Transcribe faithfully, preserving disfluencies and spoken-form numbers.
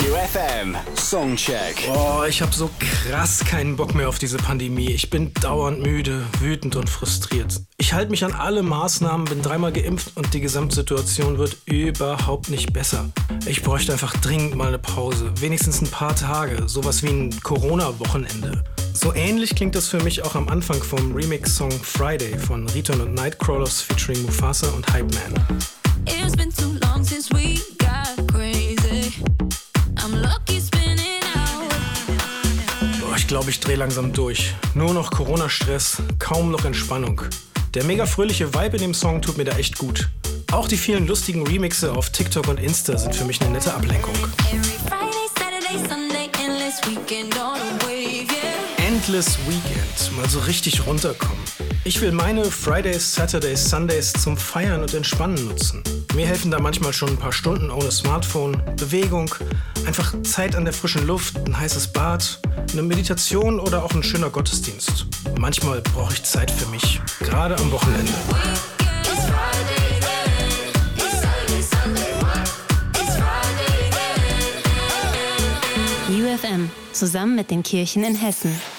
U F M Songcheck. Boah, ich hab so krass keinen Bock mehr auf diese Pandemie. Ich bin dauernd müde, wütend und frustriert. Ich halte mich an alle Maßnahmen, bin dreimal geimpft und die Gesamtsituation wird überhaupt nicht besser. Ich bräuchte einfach dringend mal eine Pause. Wenigstens ein paar Tage. Sowas wie ein Corona-Wochenende. So ähnlich klingt das für mich auch am Anfang vom Remix-Song Friday von Riton und Nightcrawlers featuring Mufasa und Hype Man. It's been too long since we got crazy. I'm lucky spinning out. Boah, ich glaube, ich drehe langsam durch. Nur noch Corona-Stress, kaum noch Entspannung. Der mega fröhliche Vibe in dem Song tut mir da echt gut. Auch die vielen lustigen Remixe auf TikTok und Insta sind für mich eine nette Ablenkung. Every Friday, Saturday, Sunday, endless weekend on a wave, yeah. Endless Weekend, mal so richtig runterkommen. Ich will meine Fridays, Saturdays, Sundays zum Feiern und Entspannen nutzen. Mir helfen da manchmal schon ein paar Stunden ohne Smartphone, Bewegung, einfach Zeit an der frischen Luft, ein heißes Bad, eine Meditation oder auch ein schöner Gottesdienst. Manchmal brauche ich Zeit für mich, gerade am Wochenende. It's Friday then. It's Saturday, Sunday, what? It's Friday then. U F M, zusammen mit den Kirchen in Hessen.